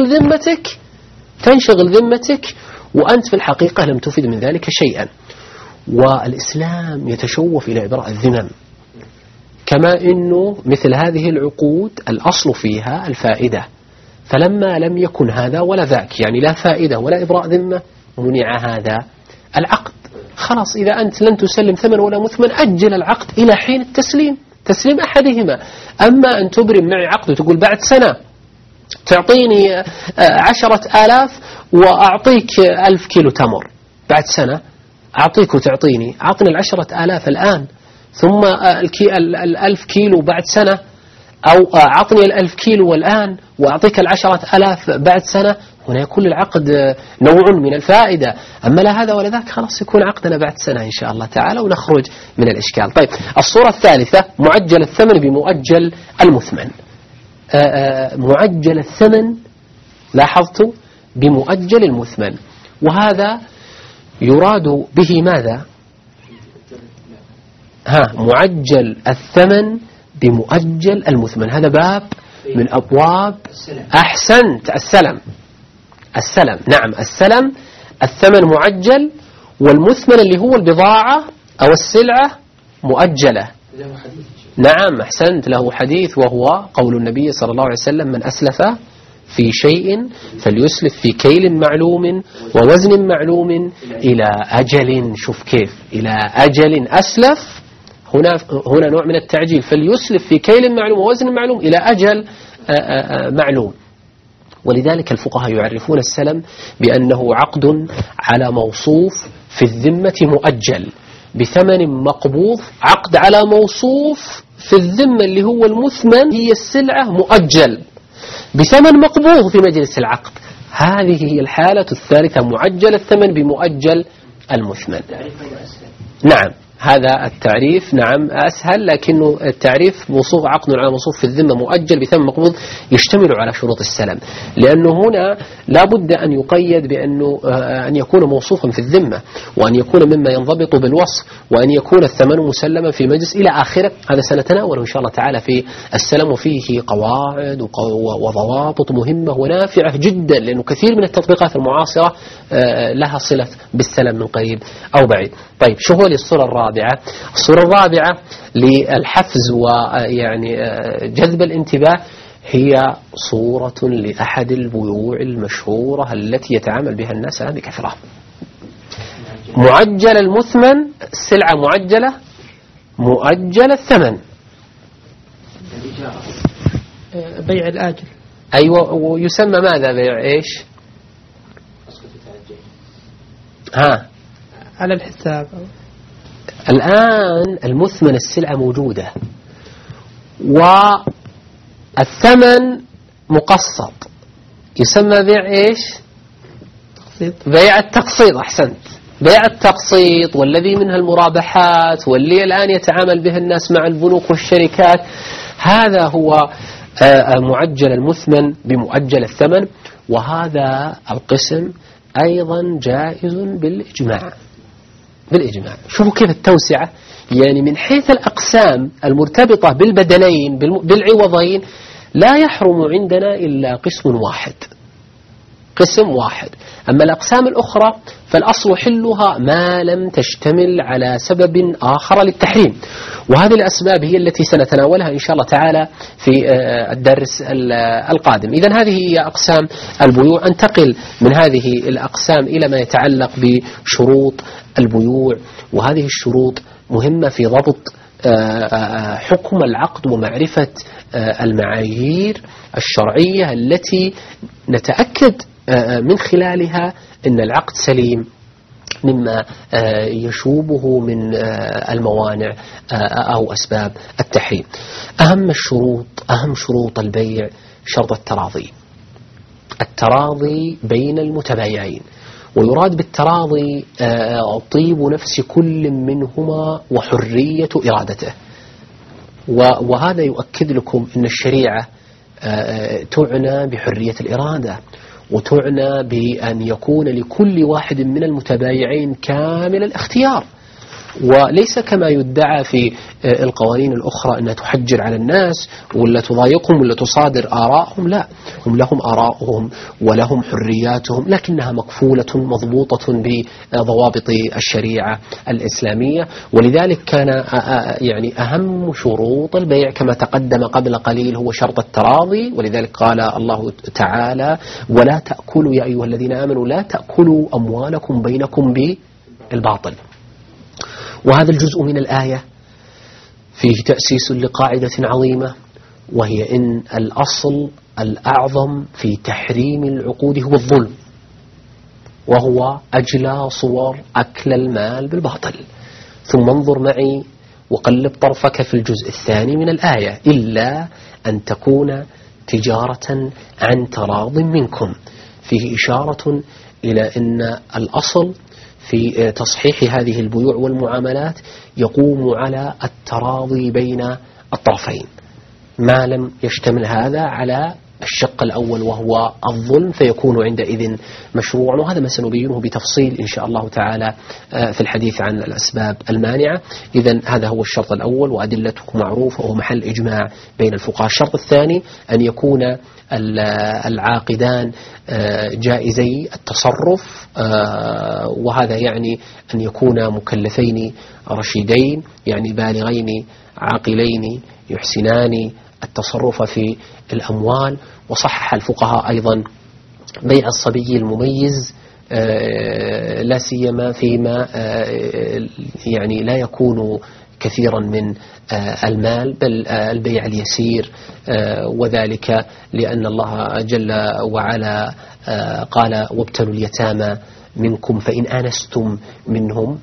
تنشغل ذمتك وأنت في الحقيقة لم تفد من ذلك شيئا. والإسلام يتشوف إلى إبراء الذمم، كما إنه مثل هذه العقود الأصل فيها الفائدة، فلما لم يكن هذا ولا ذاك، يعني لا فائدة ولا إبراء ذمة، منع هذا العقد. خلاص إذا أنت لن تسلم ثمن ولا مثمن أجل العقد إلى حين التسليم، تسليم أحدهما. أما أن تبرم معي عقد وتقول بعد سنة تعطيني 10,000 وأعطيك 1000 كيلو تمر، بعد سنة أعطيك وتعطيني، أعطني 10,000 الآن ثم 1000 كيلو بعد سنة، أو أعطني 1000 كيلو الآن وأعطيك 10,000 بعد سنة. هنا يكون العقد نوع من الفائدة. أما لا هذا ولا ذاك خلاص يكون عقدنا بعد سنة إن شاء الله تعالى ونخرج من الإشكال. طيب الصورة الثالثة معجل الثمن بمؤجل المثمن. معجل الثمن لاحظتوا بمؤجل المثمن، وهذا يراد به ماذا؟ معجل الثمن بمؤجل المثمن، هذا باب من أبواب أحسنت السلم. نعم السلم، الثمن معجل والمثمن اللي هو البضاعة أو السلعة مؤجلة. نعم أحسنت، له حديث وهو قول النبي صلى الله عليه وسلم من أسلف في شيء فليسلف في كيل معلوم ووزن معلوم إلى أجل. شوف كيف إلى أجل أسلف، هنا نوع من التعجيل، فليسلف في كيل معلوم ووزن معلوم إلى أجل معلوم. ولذلك الفقهاء يعرفون السلم بأنه عقد على موصوف في الذمة مؤجل بثمن مقبوض، عقد على موصوف في الذمة اللي هو المثمن هي السلعة مؤجل بثمن مقبوض في مجلس العقد. هذه هي الحالة الثالثة، معجل الثمن بمؤجل المثمن. نعم هذا التعريف نعم أسهل، لكنه التعريف موصوف عقد على موصوف في الذمة مؤجل بثمن مقبوض يشتمل على شروط السلم، لأنه هنا لا بد أن يقيد بأنه أن يكون موصوفا في الذمة، وأن يكون مما ينضبط بالوصف، وأن يكون الثمن مسلما في مجلس إلى آخره. هذا سنتناوله إن شاء الله تعالى في السلم، وفيه قواعد وضوابط مهمة ونافعة جدا، لأنه كثير من التطبيقات المعاصرة لها صلة بالسلم من قريب أو بعيد. طيب شو هو الصورة الرابعة؟ الصورة الرابعة للحفز ويعني جذب الانتباه هي صورة لأحد البيوع المشهورة التي يتعامل بها الناس الآن بكثرة. معجل المثمن، السلعة معجلة مؤجل الثمن. بيع الآجل. أيوة، ويسمى ماذا بيع إيش؟ ها على الحساب. الآن المثمن السلعة موجودة والثمن مقسط، يسمى بيع إيش؟ تقسيط. بيع التقسيط. أحسنت، بيع التقسيط، والذي منها المرابحات، واللي الآن يتعامل به الناس مع البنوك والشركات. هذا هو معجل المثمن بمؤجل الثمن، وهذا القسم أيضا جائز بالإجماع. شوفوا كيف التوسعة، يعني من حيث الأقسام المرتبطة بالبدلين بالعوضين لا يحرم عندنا إلا قسم واحد. أما الأقسام الأخرى فالأصل حلها ما لم تشتمل على سبب آخر للتحريم، وهذه الأسباب هي التي سنتناولها إن شاء الله تعالى في الدرس القادم. إذن هذه هي أقسام البيوع. أنتقل من هذه الأقسام إلى ما يتعلق بشروط البيوع، وهذه الشروط مهمة في ضبط حكم العقد ومعرفة المعايير الشرعية التي نتأكد من خلالها أن العقد سليم مما يشوبه من الموانع أو أسباب التحريم. أهم شروط البيع شرط التراضي بين المتبايعين، ويراد بالتراضي طيب نفس كل منهما وحرية إرادته. وهذا يؤكد لكم أن الشريعة تعنى بحرية الإرادة، وتعنى بأن يكون لكل واحد من المتبايعين كامل الاختيار، وليس كما يدعى في القوانين الأخرى أنها تحجر على الناس ولا تضايقهم ولا تصادر آراءهم. لا، هم لهم آراءهم ولهم حرياتهم، لكنها مكفولة مضبوطة بضوابط الشريعة الإسلامية. ولذلك كان يعني أهم شروط البيع كما تقدم قبل قليل هو شرط التراضي. ولذلك قال الله تعالى: ولا تأكلوا يا أيها الذين آمنوا لا تأكلوا أموالكم بينكم بالباطل. وهذا الجزء من الآية فيه تأسيس لقاعدة عظيمة، وهي إن الأصل الأعظم في تحريم العقود هو الظلم، وهو أجلى صور أكل المال بالباطل. ثم انظر معي وقلب طرفك في الجزء الثاني من الآية: إلا أن تكون تجارة عن تراض منكم. فيه إشارة إلى أن الأصل في تصحيح هذه البيوع والمعاملات يقوم على التراضي بين الطرفين، ما لم يشتمل هذا على الشق الأول وهو الظلم فيكون عندئذ مشروعا. وهذا ما سنبينه بتفصيل إن شاء الله تعالى في الحديث عن الأسباب المانعة. إذن هذا هو الشرط الأول وأدلته معروفة وهو محل إجماع بين الفقهاء. الشرط الثاني أن يكون العاقدان جائزي التصرف، وهذا يعني أن يكون مكلفين رشيدين، يعني بالغين عاقلين يحسنان التصرف في الأموال. وصحح الفقهاء أيضا بيع الصبي المميز، لا سيما فيما يعني لا يكون كثيرا من المال، بل البيع اليسير، وذلك لأن الله جل وعلا قال: وابتلوا اليتامى منكم فإن آنستم منهم.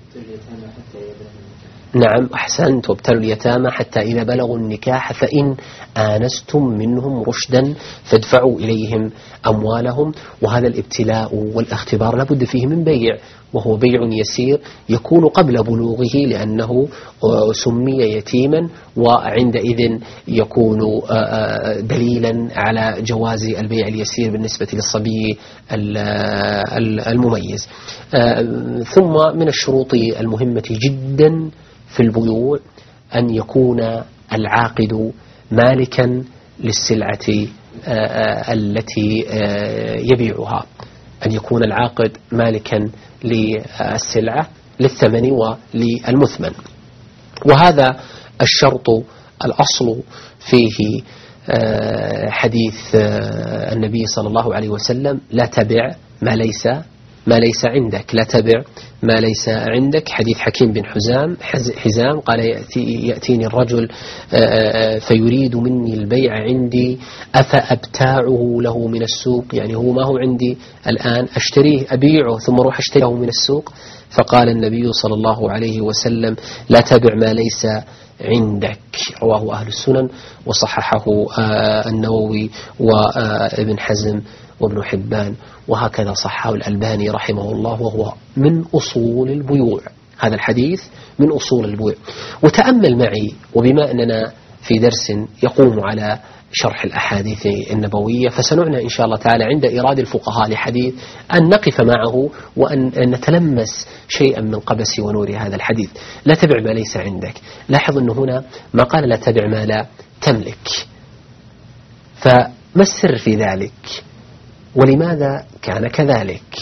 نعم أحسنت، وابتلوا اليتامى حتى إذا بلغوا النكاح فإن آنستم منهم رشدا فادفعوا إليهم أموالهم. وهذا الابتلاء والاختبار لابد فيه من بيع، وهو بيع يسير يكون قبل بلوغه لأنه سمي يتيما، وعندئذ يكون دليلا على جواز البيع اليسير بالنسبة للصبي المميز. ثم من الشروط المهمة جدا في البيوع أن يكون العاقد مالكا للسلعة التي يبيعها، أن يكون العاقد مالكا للسلعة للثمن وللمثمن. وهذا الشرط الأصل فيه حديث النبي صلى الله عليه وسلم: لا تبع ما ليس عندك، لا تبع ما ليس عندك. حديث حكيم بن حزام قال: يأتيني الرجل فيريد مني البيع عندي أفأبتاعه له من السوق، يعني هو ما هو عندي الآن، أشتريه أبيعه ثم أروح أشتريه من السوق. فقال النبي صلى الله عليه وسلم: لا تبع ما ليس عندك. رواه أهل السنن وصححه النووي وابن حزم وابن حبان، وهكذا صححه الألباني رحمه الله، وهو من أصول البيوع. هذا الحديث من أصول البيوع. وتأمل معي، وبما أننا في درس يقوم على شرح الأحاديث النبوية، فسنعنى إن شاء الله تعالى عند إيراد الفقهاء لحديث أن نقف معه وأن نتلمس شيئا من قبس ونور هذا الحديث. لا تبع ما ليس عندك. لاحظ أنه هنا ما قال لا تبع ما لا تملك. فما السر في ذلك؟ ولماذا كان كذلك؟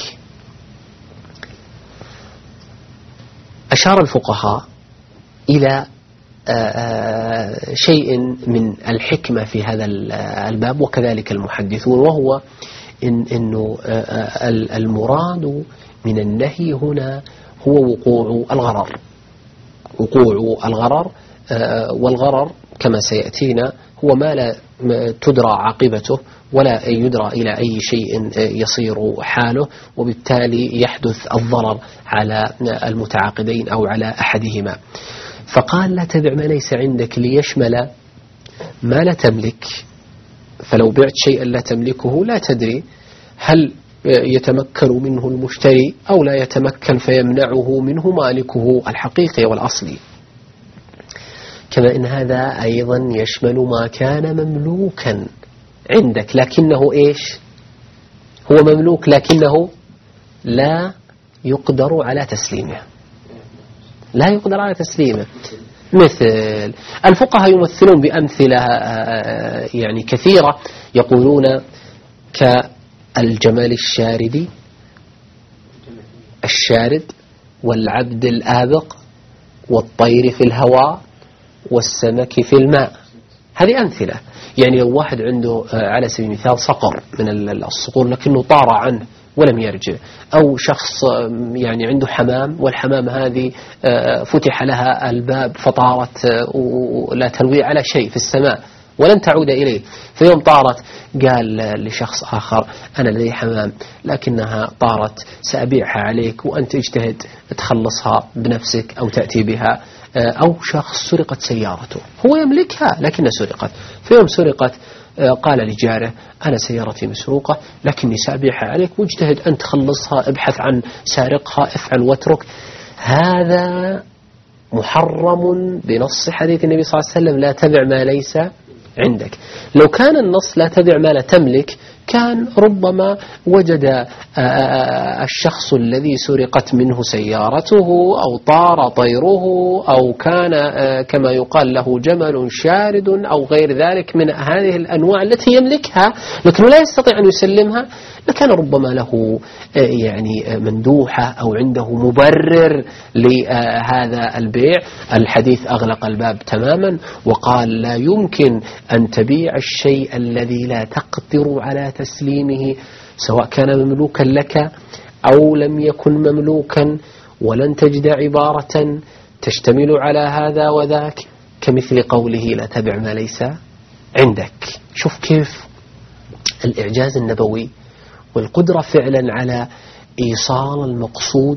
أشار الفقهاء إلى شيء من الحكمة في هذا الباب، وكذلك المحدثون، وهو إنه المراد من النهي هنا هو وقوع الغرر. وقوع الغرر، والغرر كما سيأتينا هو ما لا تدرى عاقبته ولا يدرى إلى أي شيء يصير حاله، وبالتالي يحدث الضرر على المتعاقدين أو على أحدهما. فقال: لا تبع ما ليس عندك، ليشمل ما لا تملك. فلو بعت شيئا لا تملكه لا تدري هل يتمكن منه المشتري أو لا يتمكن فيمنعه منه مالكه الحقيقي والأصلي. كما إن هذا أيضا يشمل ما كان مملوكا عندك لكنه إيش؟ هو مملوك لكنه لا يقدر على تسليمه. لا يقدر على تسليمه. مثل الفقهاء يمثلون بأمثلة يعني كثيرة، يقولون كالجمال الشارد والعبد الآبق والطير في الهواء والسمك في الماء. هذه أمثلة. يعني لو واحد عنده على سبيل المثال صقر من الصقور لكنه طار عنه ولم يرجع، أو شخص يعني عنده حمام والحمام هذه فتح لها الباب فطارت ولا تروي على شيء في السماء ولن تعود إليه، في يوم طارت قال لشخص آخر: أنا لدي حمام لكنها طارت، سأبيعها عليك وأنت اجتهد تخلصها بنفسك أو تأتي بها. أو شخص سرقت سيارته، هو يملكها لكنها سرقت، في يوم سرقت قال لجاره: أنا سيارتي مسروقة لكني سأبيعها عليك واجتهد أن تخلصها، ابحث عن سارقها، افعل واترك. هذا محرم بنص حديث النبي صلى الله عليه وسلم: لا تبع ما ليس عندك. لو كان النص لا تبع ما لا تملك كان ربما وجد الشخص الذي سرقت منه سيارته أو طار طيره أو كان كما يقال له جمل شارد أو غير ذلك من هذه الأنواع التي يملكها لكنه لا يستطيع أن يسلمها، لكان ربما له يعني مندوحة أو عنده مبرر لهذا البيع. الحديث أغلق الباب تماما وقال: لا يمكن أن تبيع الشيء الذي لا تقدر على تسليمه، سواء كان مملوكا لك أو لم يكن مملوكا، ولن تجد عبارة تشتمل على هذا وذاك كمثل قوله: لا تبع ما ليس عندك. شوف كيف الإعجاز النبوي والقدرة فعلا على إيصال المقصود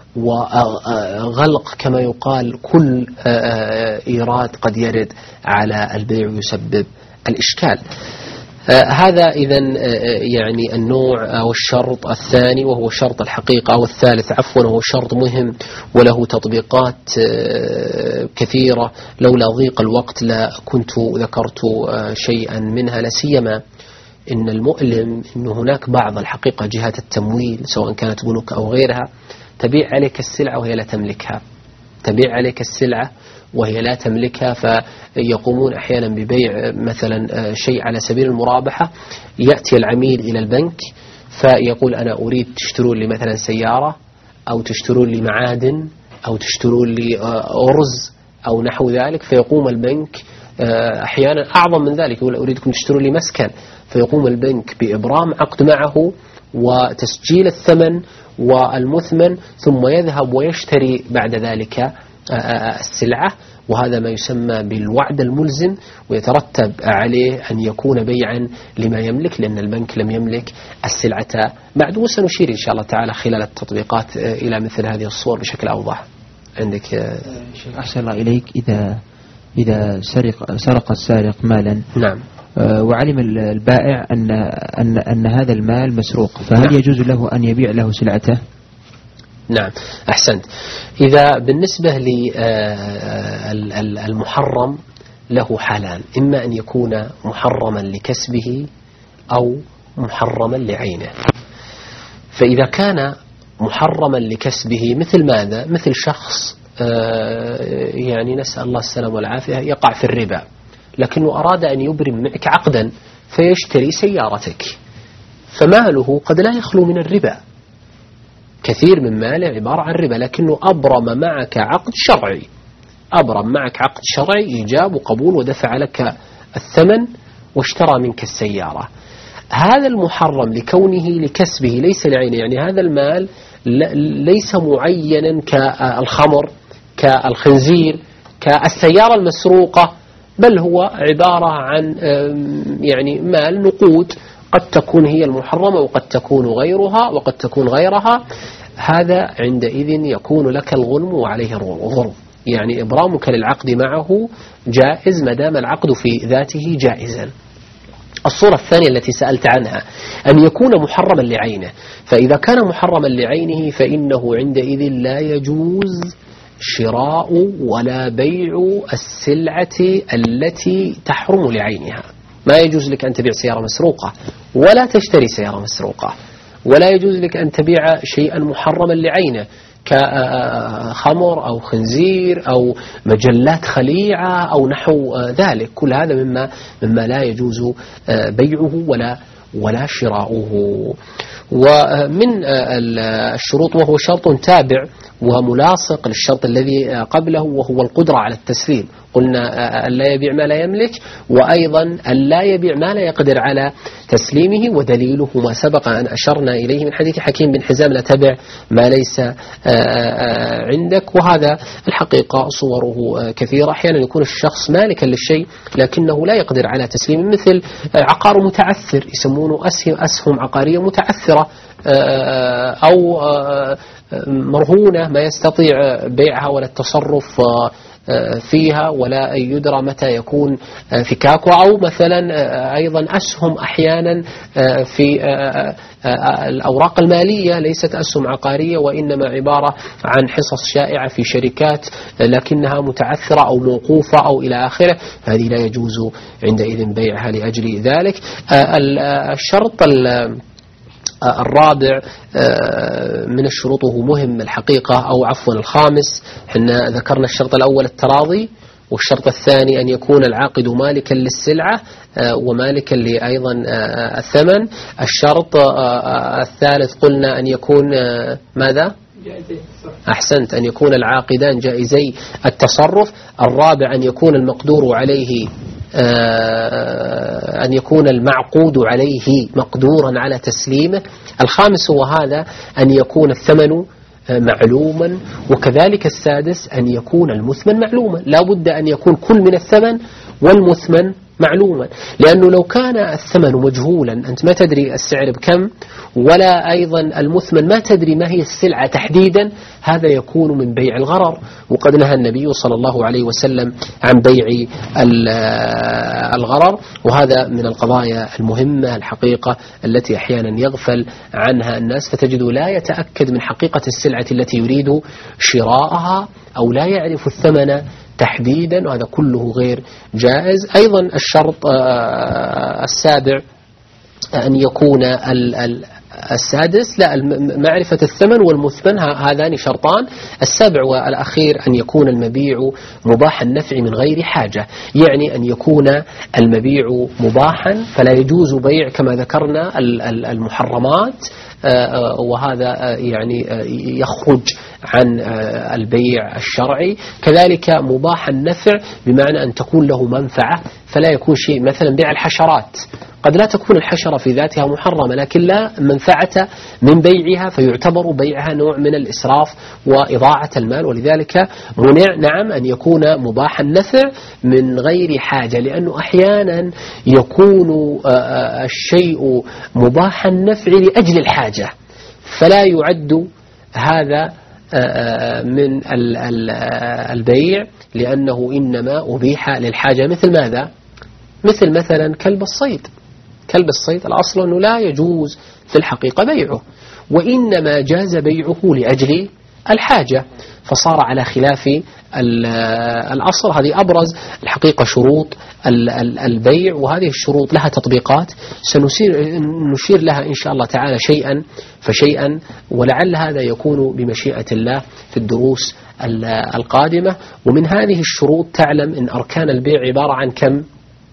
وغلق كما يقال كل إيراد قد يرد على البيع ويسبب الإشكال. هذا إذن يعني النوع أو الشرط الثاني، وهو شرط الحقيقة، أو الثالث عفوا، وهو شرط مهم وله تطبيقات كثيرة. لولا ضيق الوقت لكنت ذكرت شيئا منها، لا سيما إن المؤلم أن هناك بعض الحقيقة جهات التمويل سواء كانت بنوك أو غيرها تبيع عليك السلعة وهي لا تملكها، تبيع عليك السلعة وهي لا تملكها، فيقومون أحيانا ببيع مثلا شيء على سبيل المرابحة. يأتي العميل إلى البنك فيقول أنا أريد تشترون لي مثلا سيارة، أو تشترون لي معادن، أو تشترون لي أرز أو نحو ذلك، فيقوم البنك أحيانا أعظم من ذلك يقول أريدكم تشترون لي مسكن، فيقوم البنك بإبرام عقد معه وتسجيل الثمن والمثمن، ثم يذهب ويشتري بعد ذلك السلعة، وهذا ما يسمى بالوعد الملزم، ويترتب عليه أن يكون بيعا لما يملك، لأن البنك لم يملك السلعة بعد. وسنشير إن شاء الله تعالى خلال التطبيقات إلى مثل هذه الصور بشكل أوضح. عندك شيخ أحسن الله إليك، إذا سرق السارق مالا، نعم، وعلم البائع أن هذا المال مسروق، فهل نعم. يجوز له أن يبيع له سلعته؟ نعم، أحسنت. إذا بالنسبة للمحرم له حالان، إما أن يكون محرما لكسبه أو محرما لعينه. فإذا كان محرما لكسبه مثل ماذا؟ مثل شخص يعني نسأل الله السلامة والعافية يقع في الربا، لكنه أراد أن يبرم معك عقدا فيشتري سيارتك، فماله قد لا يخلو من الربا، كثير من ماله عبارة عن ربا، لكنه أبرم معك عقد شرعي، أبرم معك عقد شرعي إيجاب وقبول، ودفع لك الثمن واشترى منك السيارة. هذا المحرم لكونه لكسبه ليس لعينه، يعني هذا المال ليس معينا كالخمر كالخنزير كالسيارة المسروقة، بل هو عبارة عن يعني مال نقود، قد تكون هي المحرمة وقد تكون غيرها وقد تكون غيرها. هذا عندئذ يكون لك الغنم وعليه الغرم، يعني إبرامك للعقد معه جائز ما دام العقد في ذاته جائزا. الصورة الثانية التي سألت عنها أن يكون محرما لعينه، فإذا كان محرما لعينه فإنه عندئذ لا يجوز شراء ولا بيع السلعة التي تحرم لعينها. ما يجوز لك أن تبيع سيارة مسروقة ولا تشتري سيارة مسروقة، ولا يجوز لك أن تبيع شيئا محرما لعينه كخمر أو خنزير أو مجلات خليعة أو نحو ذلك. كل هذا مما لا يجوز بيعه ولا شراؤه. ومن الشروط، وهو شرط تابع وملاصق للشرط الذي قبله، وهو القدرة على التسليم. قلنا أن لا يبيع ما لا يملك، وأيضا أن لا يبيع ما لا يقدر على تسليمه، ودليله ما سبق أن أشرنا إليه من حديث حكيم بن حزام: لا تبع ما ليس عندك. وهذا الحقيقة صوره كثيرة. أحيانا يكون الشخص مالكا للشيء لكنه لا يقدر على تسليمه، مثل عقار متعثر، يسمونه أسهم عقارية متعثرة، أو مرهونة ما يستطيع بيعها ولا التصرف فيها ولا يدرى متى يكون فكاكها، أو مثلا أيضا أسهم أحيانا في الأوراق المالية ليست أسهم عقارية، وإنما عبارة عن حصص شائعة في شركات لكنها متعثرة أو موقوفة أو إلى آخره، هذه لا يجوز عندئذ بيعها لأجل ذلك. الشرط الرابع من الشروط وهو مهم الحقيقة، أو عفوا الخامس، حنا ذكرنا الشرط الأول التراضي، والشرط الثاني أن يكون العاقد مالكا للسلعة ومالكا أيضا الثمن. الشرط الثالث قلنا أن يكون ماذا؟ أحسنت، أن يكون العاقدان جائزي التصرف. الرابع أن يكون المقدور عليه، أن يكون المعقود عليه مقدورا على تسليمه. الخامس هو هذا، أن يكون الثمن معلوما. وكذلك السادس أن يكون المثمن معلوما، لا بد أن يكون كل من الثمن والمثمن معلوما، لأنه لو كان الثمن مجهولا أنت ما تدري السعر بكم، ولا أيضا المثمن ما تدري ما هي السلعة تحديدا، هذا يكون من بيع الغرر. وقد نهى النبي صلى الله عليه وسلم عن بيع الغرر، وهذا من القضايا المهمة الحقيقة التي أحيانا يغفل عنها الناس، فتجده لا يتأكد من حقيقة السلعة التي يريد شراءها أو لا يعرف الثمن تحديدا، وهذا كله غير جائز. أيضا الشرط السابع أن يكون السادس لا معرفة الثمن والمثمن، هذان شرطان. السابع والأخير أن يكون المبيع مباح النفع من غير حاجة، يعني أن يكون المبيع مباحا، فلا يجوز بيع كما ذكرنا المحرمات، وهذا يعني يخرج عن البيع الشرعي. كذلك مباح النفع بمعنى أن تكون له منفعة، فلا يكون شيء مثلا بيع الحشرات، قد لا تكون الحشرة في ذاتها محرمة لكن لا منفعة من بيعها، فيعتبر بيعها نوع من الإسراف وإضاعة المال، ولذلك منع نعم أن يكون مباح النفع من غير حاجة، لأنه أحيانا يكون الشيء مباح النفع لأجل الحاجة، فلا يعد هذا من البيع، لأنه إنما أبيح للحاجة. مثل ماذا؟ مثل مثلا كلب الصيد. كلب الصيد الأصل أنه لا يجوز في الحقيقة بيعه، وإنما جاز بيعه لأجل الحاجة، فصار على خلاف الأصل. هذه أبرز الحقيقة شروط البيع، وهذه الشروط لها تطبيقات سنشير لها إن شاء الله تعالى شيئا فشيئا، ولعل هذا يكون بمشيئة الله في الدروس القادمة. ومن هذه الشروط تعلم أن أركان البيع عبارة عن كم؟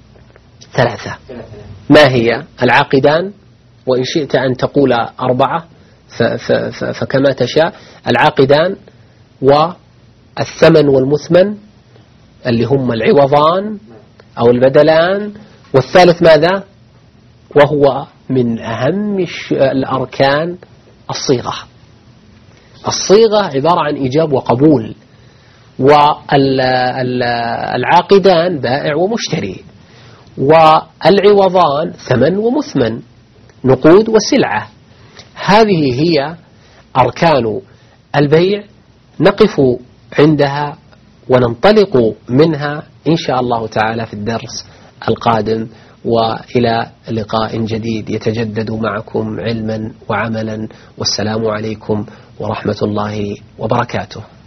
3. ما هي؟ العاقدان، وإن شئت أن تقول 4 فكما تشاء. العاقدان والثمن والمثمن اللي هم العوضان أو البدلان، والثالث ماذا؟ وهو من أهم الأركان الصيغة. الصيغة عبارة عن إيجاب وقبول، والعاقدان بائع ومشتري، والعوضان ثمن ومثمن، نقود وسلعة. هذه هي أركان البيع، نقف عندها وننطلق منها إن شاء الله تعالى في الدرس القادم، وإلى لقاء جديد يتجدد معكم علما وعملا، والسلام عليكم ورحمة الله وبركاته.